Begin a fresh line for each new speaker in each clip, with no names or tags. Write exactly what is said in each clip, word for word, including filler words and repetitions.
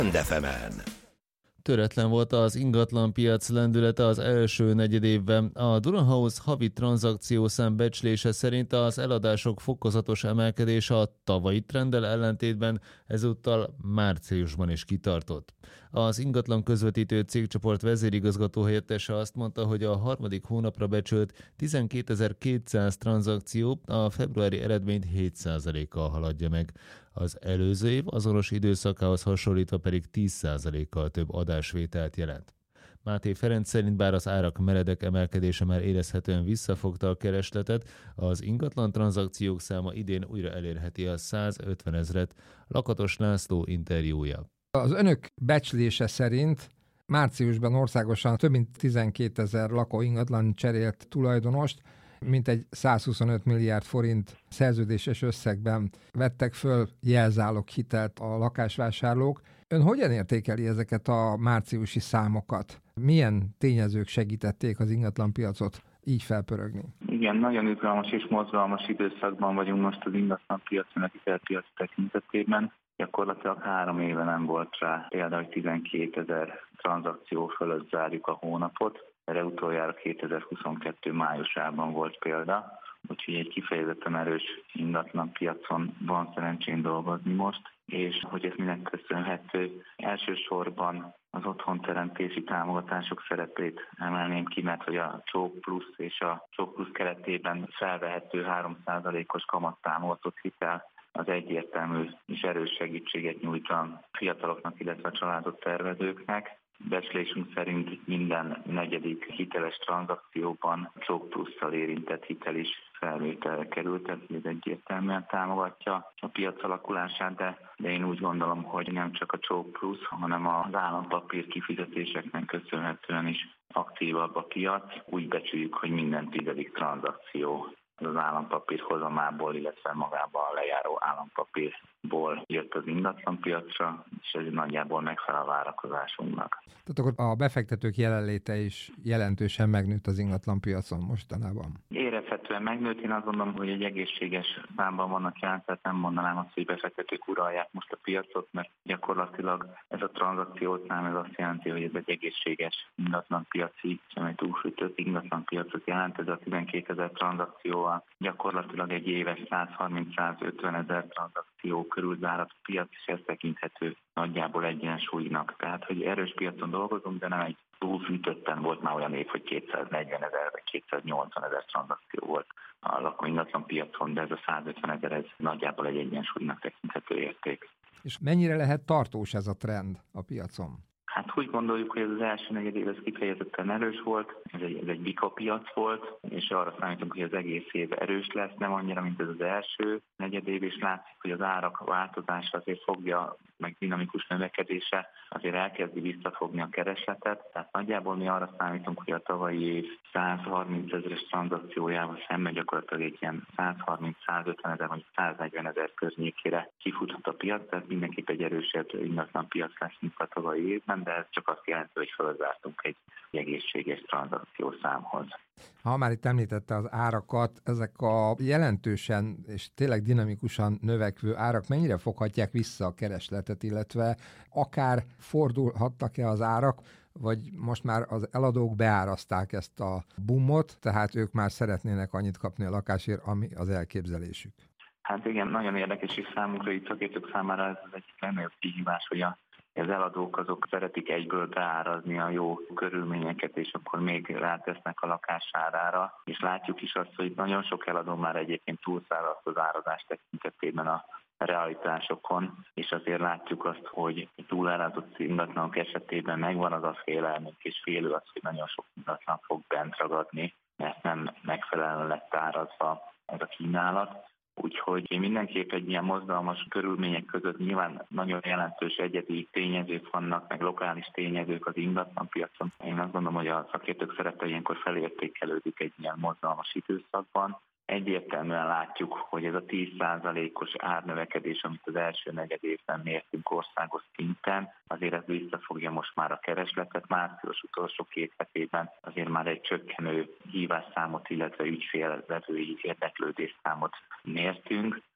Defemen.
Töretlen volt az ingatlanpiac lendülete az első negyedévben. A Dunahouse havi tranzakciószám becslése szerint az eladások fokozatos emelkedése a tavalyi trenddel ellentétben ezúttal márciusban is kitartott. Az ingatlan közvetítő cégcsoport vezérigazgató helyettese azt mondta, hogy a harmadik hónapra becsült tizenkétezer-kétszáz tranzakció a februári eredményt hét százalékkal haladja meg. Az előző év azonos időszakához hasonlítva pedig tíz százalékkal több adásvételt jelent. Máté Ferenc szerint bár az árak meredek emelkedése már érezhetően visszafogta a keresletet, az ingatlan tranzakciók száma idén újra elérheti a százötven ezret. Lakatos László interjúja.
Az önök becslése szerint márciusban országosan több mint tizenkétezer lakó ingatlan cserélt tulajdonost, mintegy százhuszonöt milliárd forint szerződéses összegben vettek föl jelzálog hitelt a lakásvásárlók. Ön hogyan értékeli ezeket a márciusi számokat? Milyen tényezők segítették az ingatlanpiacot így felpörögni?
Igen, nagyon izgalmas és mozgalmas időszakban vagyunk most az ingatlanpiacon, a hitelpiac tekintetében. Gyakorlatilag három éve nem volt rá például, hogy tizenkétezer tranzakció fölött zárjuk a hónapot. Erre utoljára kétezer-huszonkettő májusában volt példa, úgyhogy egy kifejezetten erős ingatlanpiacon van szerencsén dolgozni most, és hogy ez minek köszönhető, elsősorban az otthonteremtési támogatások szerepét emelném ki, mert hogy a Csók Plusz és a Csók Plusz keretében felvehető három százalékos kamattámogatott hitel az egyértelmű és erős segítséget nyújt a fiataloknak, illetve a családot tervezőknek. Becslésünk szerint minden negyedik hiteles tranzakcióban Csók Plusszal érintett hitel is felvételre került, ez egyértelműen támogatja a piac alakulását, de, de én úgy gondolom, hogy nem csak a Csók Plusz, hanem az állampapír kifizetéseknek köszönhetően is aktívabb a piac. Úgy becsüljük, hogy minden tizedik tranzakció az állampapír hozamából, illetve magában a lejáró állampapírból jött az ingatlanpiacra, és ez nagyjából megfelel a várakozásunknak.
Tehát akkor a befektetők jelenléte is jelentősen megnőtt az ingatlanpiacon mostanában?
Érezhetően megnőtt, én azt gondolom, hogy egy egészséges számban vannak jelen, tehát nem mondanám azt, hogy befektetők uralják most a piacot, mert gyakorlatilag ez a tranzakciószám, ez azt jelenti, hogy ez egy egészséges ingatlanpiaci, sem egy túlsújtott ingatlanpiacot jelent, ez a tizenkétezer tranzakció gyakorlatilag egy éves százharminc-százötven ezer tranzakció körül zárat a piac, és ez tekinthető nagyjából egyensúlynak. Tehát, hogy erős piacon dolgozunk, de nem egy túlfűtötten, volt már olyan év, hogy kétszáznegyven ezer vagy kétszáznyolcvan ezer tranzakció volt a lakó ingatlan piacon, de ez a százötven ezer, ez nagyjából egy egyensúlynak tekinthető érték.
És mennyire lehet tartós ez a trend a piacon?
Hát úgy gondoljuk, hogy ez az első negyedév ez kifejezetten erős volt, ez egy, ez egy bika piac volt, és arra számítunk, hogy az egész év erős lesz, nem annyira, mint ez az első negyedév, és látszik, hogy az árak változása azért fogja, meg dinamikus növekedése azért elkezdi visszafogni a keresletet, tehát nagyjából mi arra számítunk, hogy a tavalyi év százharminc ezeres tranzakciójával szemben gyakorlatilag egy ilyen százharminc-százötven ezer, vagy száznegyven ezer környékére kifuthat a piac, tehát mindenképp egy erősebb ingatlan piac lesz, mint a tavalyi évben, de ez csak azt jelenti, hogy felzártunk egy egészséges tranzakciószámhoz.
Ha már itt említette az árakat, ezek a jelentősen és tényleg dinamikusan növekvő árak mennyire foghatják vissza a keresletet, illetve akár fordulhattak-e az árak, vagy most már az eladók beárazták ezt a boomot, tehát ők már szeretnének annyit kapni a lakásért, ami az elképzelésük?
Hát igen, nagyon érdekes, és számunkra itt szakértők számára ez az egyik legnagyobb kihívás, hogy a az eladók azok szeretik egyből beárazni a jó körülményeket, és akkor még rátesznek a lakásárára, és látjuk is azt, hogy nagyon sok eladó már egyébként túlszáradt az árazás tekintetében a realitásokon, és azért látjuk azt, hogy túlárazott ingatlanok esetében megvan az a félelmünk, és félő az, hogy nagyon sok ingatlan fog bent ragadni, mert nem megfelelően lett árazva ez a kínálat. Úgyhogy mindenképp egy ilyen mozgalmas körülmények között nyilván nagyon jelentős egyedi tényezők vannak, meg lokális tényezők az ingatlanpiacon. Én azt gondolom, hogy a szakértők szerepe ilyenkor felértékelődik egy ilyen mozgalmas időszakban. Egyértelműen látjuk, hogy ez a tíz százalékos árnövekedés, amit az első negyed évben mértünk országos szinten, azért ez visszafogja most már a keresletet. Március utolsó két hetében azért már egy csökkenő hívásszámot, illetve ügyfélvevői érdeklődésszámot mértünk.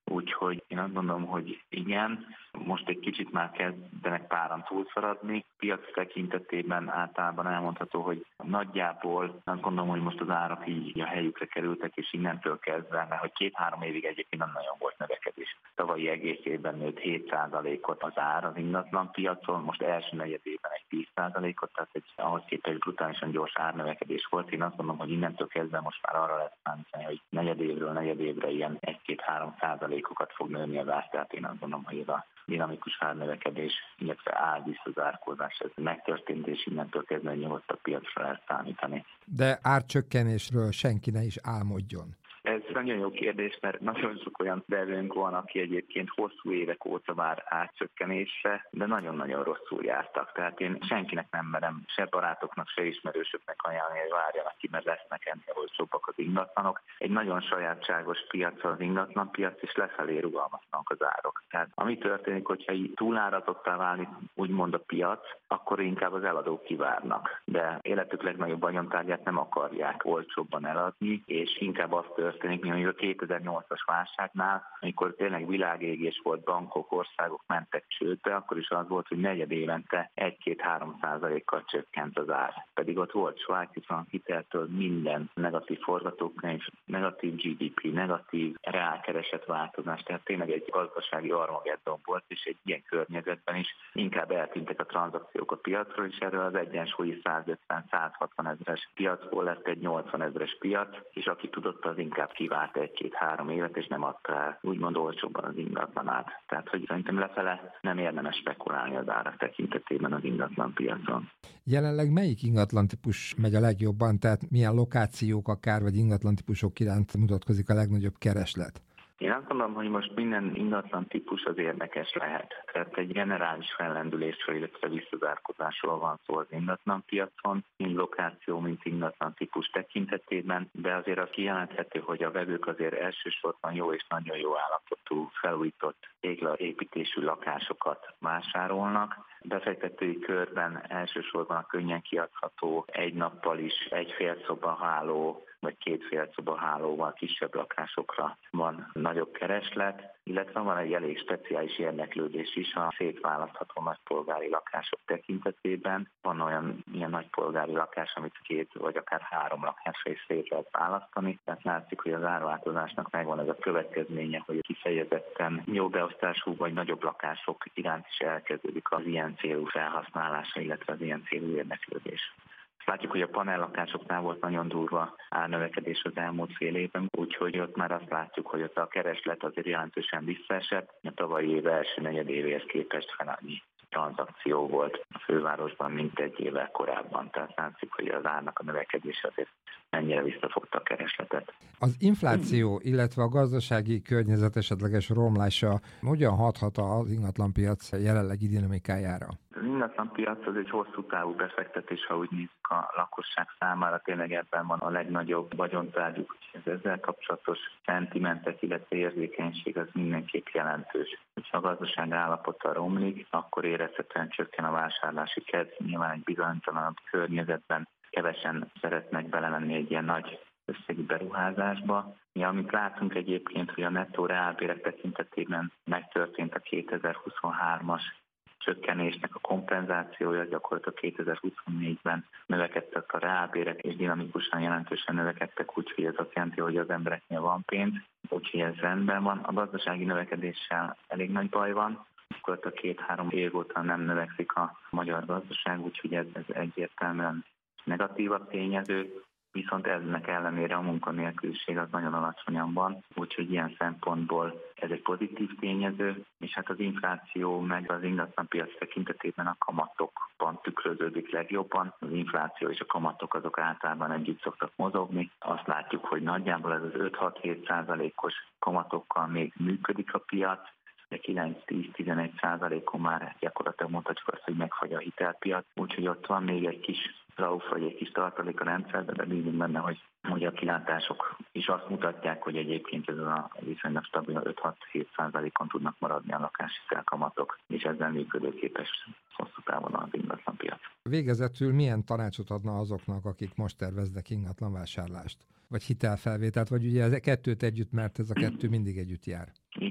Úgyhogy én azt gondolom, hogy igen, most egy kicsit már kezdenek páran túlszaradni. Piac tekintetében általában elmondható, hogy nagyjából azt gondolom, hogy most az árak így a helyükre kerültek, és innentől kezdve, mert hogy két-három évig egyébként nem nagyon volt növekedés. Tavalyi egész évben nőtt hét százalékot az ár az ingatlan piacon, most első negyedében egy tíz százalékot, tehát egy ahhoz képest brutálisan gyors árnövekedés volt. Én azt mondom, hogy innentől kezdve most már arra lesz számítani, hogy negyedévről negyedévre ilyen egy-két-három százalékokat fog nőni az ár, tehát én azt gondolom, hogy ez a dinamikus árnövekedés, illetve árvisszazárkózás, ez megtörtént, és innentől kezdve egy nyugodtabb piacra lehet számítani.
De árcsökkenésről senki ne is álmodjon.
Ez nagyon jó kérdés, mert nagyon sok olyan vevőnk van, aki egyébként hosszú évek óta vár átcsökkenésre, de nagyon-nagyon rosszul jártak. Tehát én senkinek nem merem, se barátoknak, se ismerősöknek ajánlani, hogy várjanak ki, mert lesznek ennél olcsóbbak az ingatlanok. Egy nagyon sajátságos piac az ingatlanpiac, és lefelé rugalmatlanak az árok. Tehát ami történik, hogyha így túláratottá válni úgymond a piac, akkor inkább az eladók kivárnak. De életük legnagyobb vagyontárgyát nem akarják olcsóbban eladni, és inkább azt történik, mint a kétezer-nyolcas válságnál, amikor tényleg világégés volt, bankok, országok mentek csődbe, akkor is az volt, hogy negyed évente egy-két-három százalékkal csökkent az ár. Pedig ott volt svájci frank hiteltől minden negatív forgatókönyv, negatív gé dé pé, negatív reálkeresett változás, tehát tényleg egy gazdasági armageddon volt, és egy ilyen környezetben is inkább eltűntek a tranzakciók a piacról, és erről az egyensúlyi százötven-százhatvan ezeres piacból lett egy nyolcvan ezeres piac, és aki tudott, az inkább kivárt egy-két-három évet, és nem adta el úgymond olcsóbban az ingatlanát. Tehát, hogy szerintem lefele nem érdemes spekulálni az árak tekintetében az ingatlan piacon.
Jelenleg melyik ingatlan típus megy a legjobban, tehát milyen lokációk akár, vagy ingatlan típusok iránt mutatkozik a legnagyobb kereslet?
Én azt gondolom, hogy most minden ingatlan típus az érdekes lehet. Tehát egy generális fellendülésről, illetve visszazárkozásról van szó az ingatlanpiacon, mind lokáció, mint ingatlan típus tekintetében, de azért az kijelenthető, hogy a vevők azért elsősorban jó és nagyon jó állapotú, felújított téglaépítésű lakásokat vásárolnak. Befektetői körben elsősorban a könnyen kiadható, egy nappal is egy fél szoba háló, vagy két fél szoba hálóval kisebb lakásokra van nagyobb kereslet, illetve van egy elég speciális érdeklődés is a szétválasztható nagypolgári lakások tekintetében. Van olyan ilyen nagypolgári lakás, amit két vagy akár három lakásra is szét lehet választani. Tehát látszik, hogy az árváltozásnak megvan ez a következménye, hogy kifejezetten jó beosztású vagy nagyobb lakások iránt is elkezdődik az ilyen célú felhasználása, illetve az ilyen célú érdeklődés. Látjuk, hogy a panellakásoknál volt nagyon durva árnövekedés az elmúlt fél évben, úgyhogy ott már azt látjuk, hogy ott a kereslet azért jelentősen visszaesett. A tavalyi év első negyedévéhez képest fel annyi tranzakció volt a fővárosban, mint egy évvel korábban. Tehát látszik, hogy az árnak a növekedése azért mennyire visszafogta a keresletet.
Az infláció, illetve a gazdasági környezet esetleges romlása hogyan hathat az ingatlanpiac jelenlegi dinamikájára?
Az ingatlanpiac az egy hosszú távú befektetés, ha úgy nézzük a lakosság számára, tényleg ebben van a legnagyobb vagyontárgyuk, úgyhogy ezzel kapcsolatos szentimentek, illetve érzékenység az mindenképp jelentős. Ha a gazdaság állapota romlik, akkor érezhetően csökken a vásárlási kedv, nyilván egy bizonytalanabb környezetben kevesen szeretnek belemenni egy ilyen nagy összegű beruházásba. Ja, amit látunk egyébként, hogy a nettó reálbérek tekintetében megtörtént a kétezer-huszonhármas csökkenésnek a kompenzációja, gyakorlatilag kétezer-huszonnégyben növekedtek a reálbérek, és dinamikusan jelentősen növekedtek, úgyhogy ez azt jelenti, hogy az embereknél van pénz, úgyhogy ez rendben van. A gazdasági növekedéssel elég nagy baj van, akkor a két-három év óta nem növekszik a magyar gazdaság, úgyhogy ez, ez egyértelműen negatívabb tényező, viszont ennek ellenére a munkanélküliség az nagyon alacsonyan van, úgyhogy ilyen szempontból ez egy pozitív tényező, és hát az infláció meg az ingatlanpiac tekintetében a kamatokban tükröződik legjobban. Az infláció és a kamatok azok általában együtt szoktak mozogni. Azt látjuk, hogy nagyjából ez az öt-hat-hét százalékos kamatokkal még működik a piac, de kilenc-tíz-tizenegy százalékon már gyakorlatilag mondhatjuk azt, hogy megfagy a hitelpiac, úgyhogy ott van még egy kis rauf vagy egy kis tartalék a rendszerben, de bízunk benne, hogy, hogy a kilátások is azt mutatják, hogy egyébként ez a viszonylag stabil öt-hat-hét százalékon tudnak maradni a lakáshitel kamatok, és ezzel működőképes hosszú távon az ingatlanpiac.
Végezetül milyen tanácsot adna azoknak, akik most terveznek ingatlanvásárlást? Vagy hitelfelvételt, vagy ugye ez a kettőt együtt, mert ez a kettő mindig együtt jár?
Igen.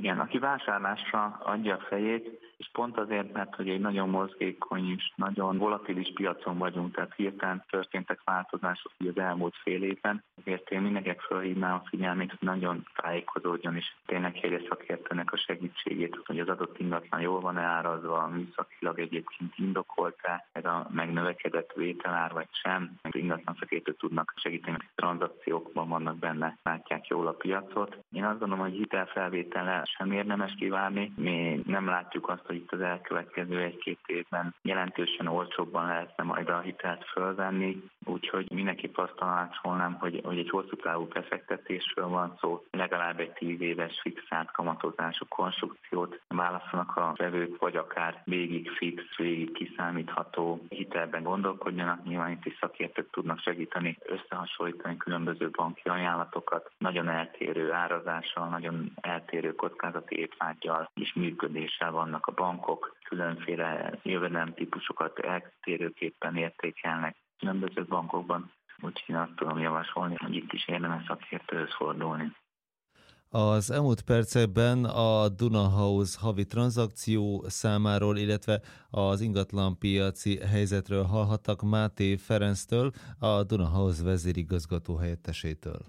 Igen, aki vásárlásra adja a fejét, és pont azért, mert hogy egy nagyon mozgékony és nagyon volatilis piacon vagyunk, tehát hirtelen történtek változások az elmúlt fél évben, ezért én mindenkinek felhívnám a figyelmét, hogy nagyon tájékozódjon, és tényleg kérje szakértőnek a segítségét, hogy az adott ingatlan jól van árazva, műszakilag egyébként indokolt-e ez a megnövekedett vételár, vagy sem. Az ingatlan szakértők tudnak segíteni, hogy tranzakciókban vannak benne, látják jól a piacot. Én azt gondolom, hogy hitelfelvétele sem érdemes kivárni. Mi nem látjuk azt, hogy itt az elkövetkező egy-két évben jelentősen olcsóbban lehetne majd a hitelt fölvenni, úgyhogy mindenképp azt tanácsolnám, hogy, hogy egy hosszú távú befektetésről van szó, legalább egy tíz éves fixált kamatozású konstrukciót válaszolnak a vevők, vagy akár végig fix, végig kiszámítható hitelben gondolkodjanak. Nyilván itt is szakértők tudnak segíteni, összehasonlítani különböző banki ajánlatokat, nagyon eltérő árazással, nagyon eltérő kockázati étvággyal és működéssel vannak a bankok, különféle jövedelemtípusokat eltérőképpen értékelnek különböző bankokban, úgyhogy én azt tudom javasolni, hogy itt is érdemes szakértőhöz fordulni.
Az elmúlt percekben a Duna House havi tranzakció számáról, illetve az ingatlanpiaci helyzetről hallhattak Máté Ferenctől, a Duna House vezérigazgató helyettesétől.